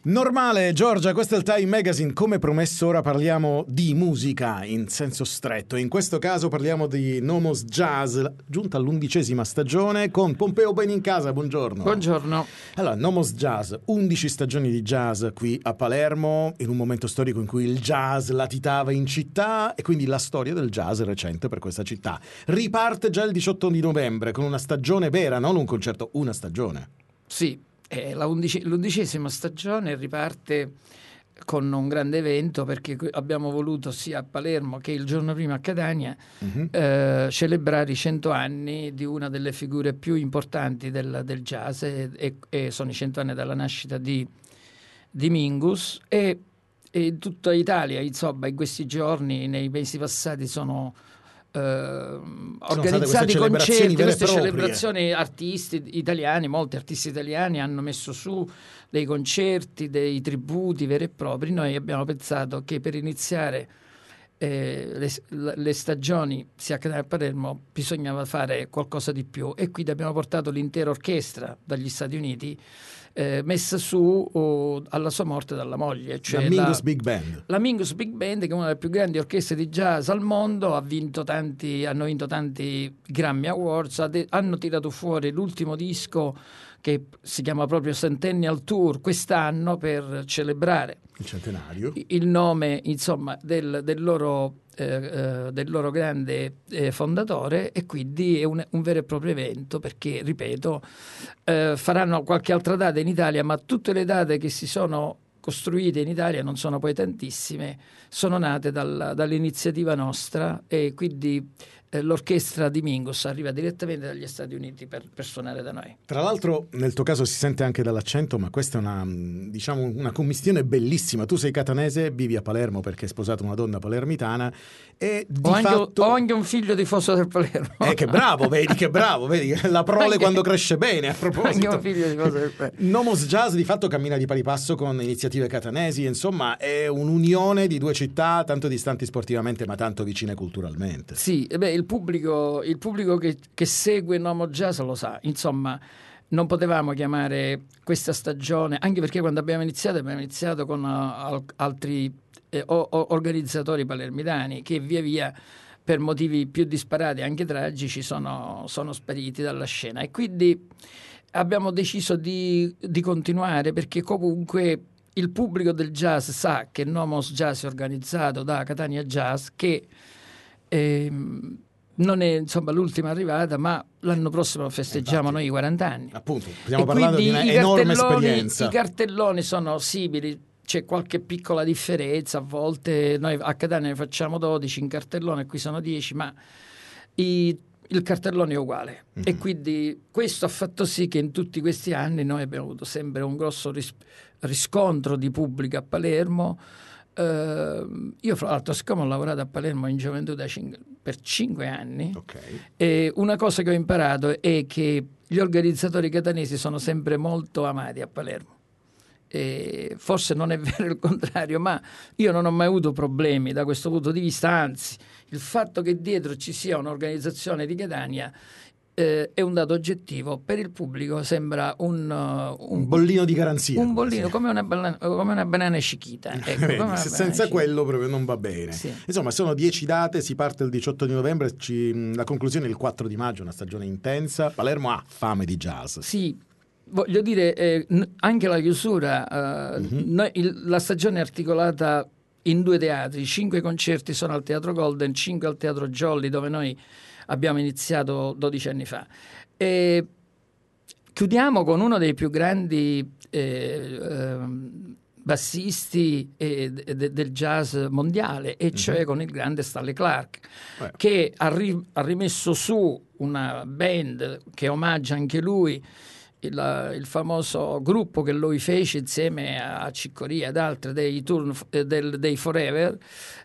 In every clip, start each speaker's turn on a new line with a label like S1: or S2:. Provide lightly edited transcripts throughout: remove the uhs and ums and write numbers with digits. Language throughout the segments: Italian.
S1: Normale, Giorgia, questo è il Time Magazine. Come promesso, ora parliamo di musica in senso stretto. In questo caso parliamo di Nomos Jazz, giunta all'11ª stagione con Pompeo Benincasa. Buongiorno.
S2: Buongiorno.
S1: Allora, Nomos Jazz, 11 stagioni di jazz qui a Palermo, in un momento storico in cui il jazz latitava in città e quindi la storia del jazz recente per questa città. Riparte già il 18 di novembre con una stagione vera, non un concerto, una stagione.
S2: Sì. L'11ª stagione riparte con un grande evento, perché abbiamo voluto sia a Palermo che il giorno prima a Catania celebrare i 100 anni di una delle figure più importanti del jazz e sono i 100 anni dalla nascita di Mingus e in tutta Italia, insomma, in questi giorni, nei mesi passati sono organizzati concerti, queste celebrazioni. Artisti italiani, molti artisti italiani hanno messo su dei concerti, dei tributi veri e propri. Noi abbiamo pensato che per iniziare le stagioni sia a Catania che a Palermo bisognava fare qualcosa di più, e quindi abbiamo portato l'intera orchestra dagli Stati Uniti, messa su alla sua morte dalla moglie, cioè
S1: la Mingus Big Band.
S2: La Mingus Big Band, che è una delle più grandi orchestre di jazz al mondo, hanno vinto tanti Grammy Awards, hanno tirato fuori l'ultimo disco che si chiama proprio Centennial Tour quest'anno per celebrare
S1: il centenario,
S2: il nome, insomma, del loro grande fondatore, e quindi è un vero e proprio evento, perché, ripeto, faranno qualche altra data in Italia, ma tutte le date che si sono costruite in Italia, non sono poi tantissime, sono nate dall'iniziativa nostra, e quindi l'orchestra di Mingus arriva direttamente dagli Stati Uniti per suonare da noi.
S1: Tra l'altro, nel tuo caso si sente anche dall'accento, ma questa è una commistione bellissima. Tu sei catanese, vivi a Palermo perché hai sposato una donna palermitana e
S2: ho anche un figlio tifoso del Palermo.
S1: Che bravo, vedi la prole quando cresce bene. A proposito,
S2: anche un figlio tifoso del Palermo.
S1: Nomos Jazz di fatto cammina di pari passo con iniziative catanesi, insomma è un'unione di due città tanto distanti sportivamente ma tanto vicine culturalmente.
S2: Sì, il pubblico che segue Nomos Jazz lo sa. Insomma, non potevamo chiamare questa stagione, anche perché quando abbiamo iniziato con altri organizzatori palermitani che via via, per motivi più disparati, anche tragici, sono spariti dalla scena, e quindi abbiamo deciso di continuare, perché comunque il pubblico del jazz sa che Nomos Jazz è organizzato da Catania Jazz, che non è, insomma, l'ultima arrivata, ma l'anno prossimo festeggiamo noi i 40 anni.
S1: Appunto, stiamo parlando di un'enorme esperienza.
S2: I cartelloni sono simili, c'è qualche piccola differenza, a volte noi a Catania ne facciamo 12 in cartellone, qui sono 10, ma il cartellone è uguale. E quindi questo ha fatto sì che in tutti questi anni noi abbiamo avuto sempre un grosso riscontro di pubblico a Palermo. Io, fra l'altro, siccome ho lavorato a Palermo in gioventù per 5 anni, e una cosa che ho imparato è che gli organizzatori catanesi sono sempre molto amati a Palermo. Forse non è vero il contrario, ma io non ho mai avuto problemi da questo punto di vista, anzi il fatto che dietro ci sia un'organizzazione di Catania è un dato oggettivo. Per il pubblico sembra un
S1: bollino di garanzia,
S2: un bollino, come una banana scicchita. Ecco,
S1: senza quello proprio non va bene.
S2: Sì.
S1: Insomma, sono 10 date, si parte il 18 di novembre, la conclusione è il 4 di maggio, una stagione intensa. Palermo ha fame di jazz.
S2: Sì, voglio dire, anche la chiusura, la stagione è articolata in 2 teatri, 5 concerti sono al Teatro Golden, 5 al Teatro Jolly, dove noi abbiamo iniziato 12 anni fa. E chiudiamo con uno dei più grandi bassisti del jazz mondiale, e cioè con il grande Stanley Clarke, che ha rimesso su una band che omaggia anche lui, il famoso gruppo che lui fece insieme a Ciccoria ed altri, dei Forever,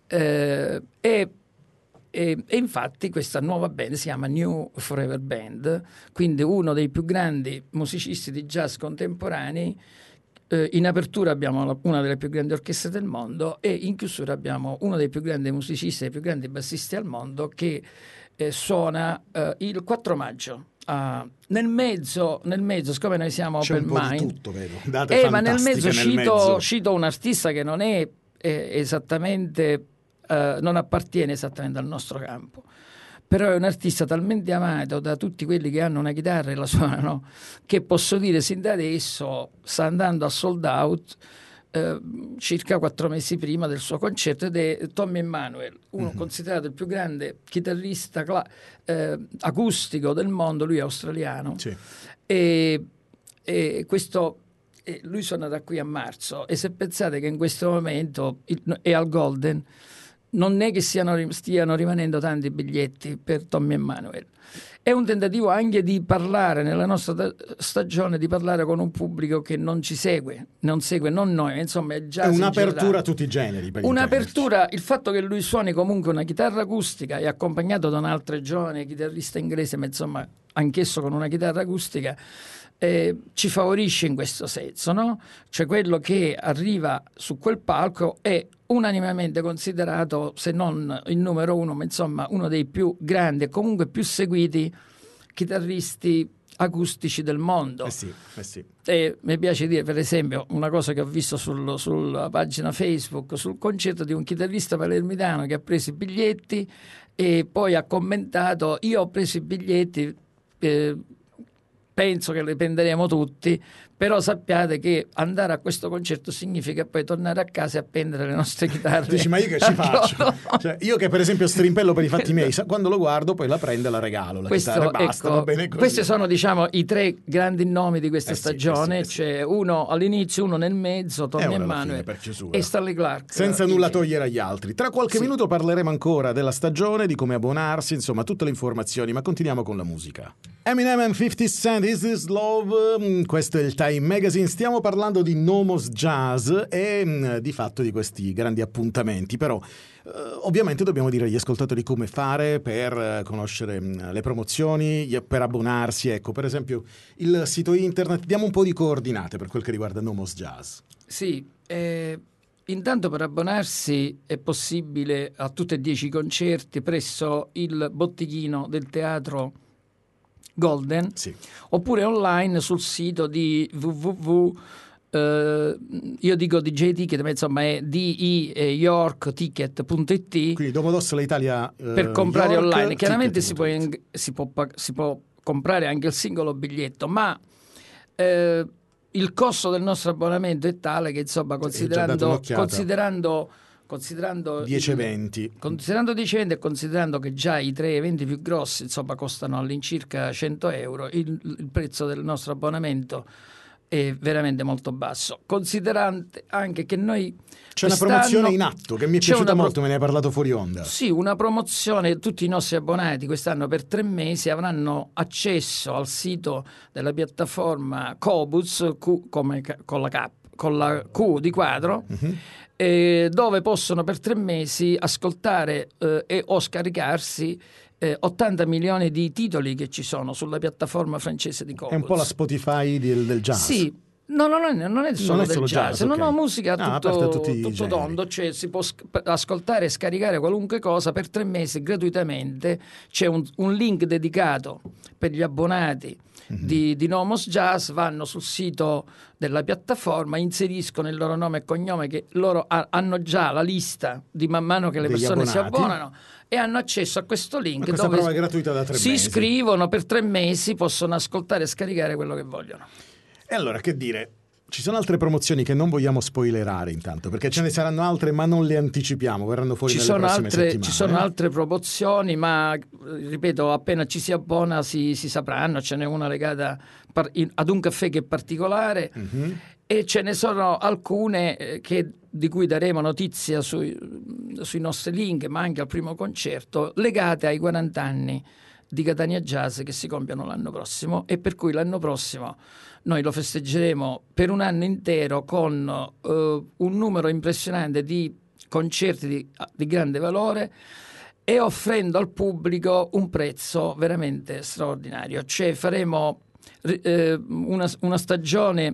S2: e infatti questa nuova band si chiama New Forever Band, quindi uno dei più grandi musicisti di jazz contemporanei. In apertura abbiamo una delle più grandi orchestre del mondo, e in chiusura abbiamo uno dei più grandi musicisti e dei più grandi bassisti al mondo, che suona il 4 maggio nel mezzo, siccome noi siamo
S1: c'è
S2: open
S1: un po'
S2: mind,
S1: di tutto, vedo. Date
S2: ma nel mezzo
S1: mezzo
S2: cito un artista che non è esattamente, non appartiene esattamente al nostro campo, però è un artista talmente amato da tutti quelli che hanno una chitarra e la suonano, che posso dire sin da adesso sta andando a sold out circa 4 mesi prima del suo concerto, ed è Tommy Emmanuel, uno considerato il più grande chitarrista acustico del mondo. Lui è australiano,
S1: sì.
S2: e questo lui suonerà qui a marzo, e se pensate che in questo momento è al Golden, non è che stiano rimanendo tanti biglietti per Tommy Emmanuel. È un tentativo anche di parlare nella nostra stagione, di parlare con un pubblico che non ci segue, non noi, insomma è jazz.
S1: È un'apertura a tutti i generi.
S2: Un'apertura, il fatto che lui suoni comunque una chitarra acustica e accompagnato da un altro giovane chitarrista inglese, ma insomma anch'esso con una chitarra acustica, ci favorisce in questo senso, no? Cioè quello che arriva su quel palco è unanimemente considerato, se non il numero uno, ma insomma uno dei più grandi e comunque più seguiti chitarristi acustici del mondo.
S1: Sì.
S2: E mi piace dire, per esempio, una cosa che ho visto sulla pagina Facebook sul concerto di un chitarrista palermitano che ha preso i biglietti e poi ha commentato: io ho preso i biglietti, penso che le prenderemo tutti, però sappiate che andare a questo concerto significa poi tornare a casa e appendere le nostre chitarre.
S1: Dici, ma io che ci faccio? Cioè, io che per esempio strimpello per i fatti miei, quando lo guardo poi la prendo e la regalo, la chitarra, basta, va bene così.
S2: Questi sono, diciamo, i 3 grandi nomi di questa stagione. C'è uno all'inizio, uno nel mezzo, Tommy Emmanuel e Stanley Clarke.
S1: Senza nulla togliere agli altri. Tra qualche minuto parleremo ancora della stagione, di come abbonarsi, insomma tutte le informazioni, ma continuiamo con la musica. Eminem and 50 Cent, Is This Love? Questo è il Time Magazine. Stiamo parlando di Nomos Jazz e di fatto di questi grandi appuntamenti, però ovviamente dobbiamo dire agli ascoltatori come fare per conoscere le promozioni, per abbonarsi. Ecco, per esempio il sito internet, diamo un po' di coordinate per quel che riguarda Nomos Jazz.
S2: Sì, intanto per abbonarsi è possibile a tutti e 10 i concerti presso il botteghino del teatro Golden,
S1: sì,
S2: oppure online sul sito di io dico DJ Ticket, ma insomma è yorkticket.it.
S1: Quindi Domodossola Italia
S2: per comprare
S1: York,
S2: online. Chiaramente si può comprare anche il singolo biglietto, ma il costo del nostro abbonamento è tale che insomma considerando
S1: 10 eventi
S2: e considerando che già i 3 eventi più grossi insomma costano all'incirca 100 euro, il prezzo del nostro abbonamento è veramente molto basso, considerante anche che noi
S1: c'è una promozione in atto che mi è piaciuta molto, me ne hai parlato fuori onda.
S2: Sì, una promozione. Tutti i nostri abbonati quest'anno per 3 mesi avranno accesso al sito della piattaforma Qobuz, come con la Q di quadro, dove possono per 3 mesi ascoltare o scaricarsi 80 milioni di titoli che ci sono sulla piattaforma francese di Qobuz.
S1: È un po' la Spotify del jazz.
S2: Sì, non è solo del jazz,
S1: okay.
S2: No, musica tutto tondo, cioè si può ascoltare e scaricare qualunque cosa per 3 mesi gratuitamente. C'è un link dedicato per gli abbonati di Nomos Jazz, vanno sul sito della piattaforma, inseriscono il loro nome e cognome, che loro hanno già la lista di man mano che le persone si abbonano, e hanno accesso a questo link
S1: dove prova gratuita da 3
S2: si
S1: mesi.
S2: iscrivono per 3 mesi, possono ascoltare e scaricare quello che vogliono.
S1: E allora, che dire, ci sono altre promozioni che non vogliamo spoilerare intanto, perché ce ne saranno altre ma non le anticipiamo, verranno fuori nelle prossime settimane.
S2: Ci sono altre promozioni, ma ripeto, appena ci si abbona si sapranno. Ce n'è una legata ad un caffè che è particolare, e ce ne sono alcune di cui daremo notizia sui nostri link, ma anche al primo concerto, legate ai 40 anni di Catania Jazz che si compiono l'anno prossimo, e per cui l'anno prossimo noi lo festeggeremo per un anno intero con un numero impressionante di concerti di grande valore, e offrendo al pubblico un prezzo veramente straordinario. Cioè faremo una stagione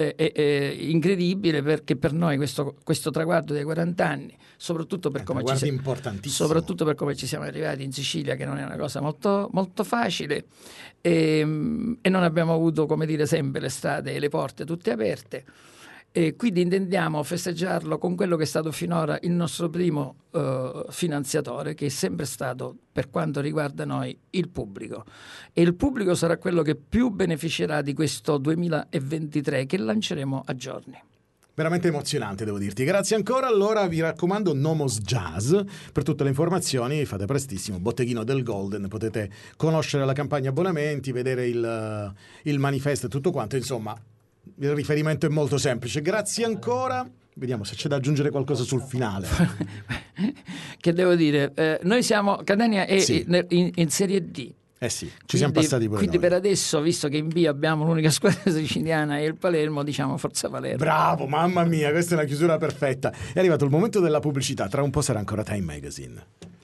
S2: è incredibile, perché per noi questo traguardo dei 40 anni, soprattutto per come ci siamo arrivati in Sicilia, che non è una cosa molto, molto facile, e non abbiamo avuto, come dire, sempre le strade e le porte tutte aperte. E quindi intendiamo festeggiarlo con quello che è stato finora il nostro primo finanziatore, che è sempre stato, per quanto riguarda noi, il pubblico. E il pubblico sarà quello che più beneficerà di questo 2023, che lanceremo a giorni.
S1: Veramente emozionante, devo dirti. Grazie ancora. Allora vi raccomando Nomos Jazz. Per tutte le informazioni fate prestissimo, Botteghino del Golden, potete conoscere la campagna abbonamenti, vedere il manifesto e tutto quanto, insomma. Il riferimento è molto semplice. Grazie ancora. Vediamo se c'è da aggiungere qualcosa sul finale.
S2: Che devo dire? Noi siamo, Catania è in Serie D.
S1: Sì, ci siamo passati pure
S2: quindi
S1: noi.
S2: Per adesso, visto che in B abbiamo l'unica squadra siciliana e il Palermo, diciamo forza Palermo.
S1: Bravo, mamma mia, questa è una chiusura perfetta. È arrivato il momento della pubblicità. Tra un po' sarà ancora Time Magazine.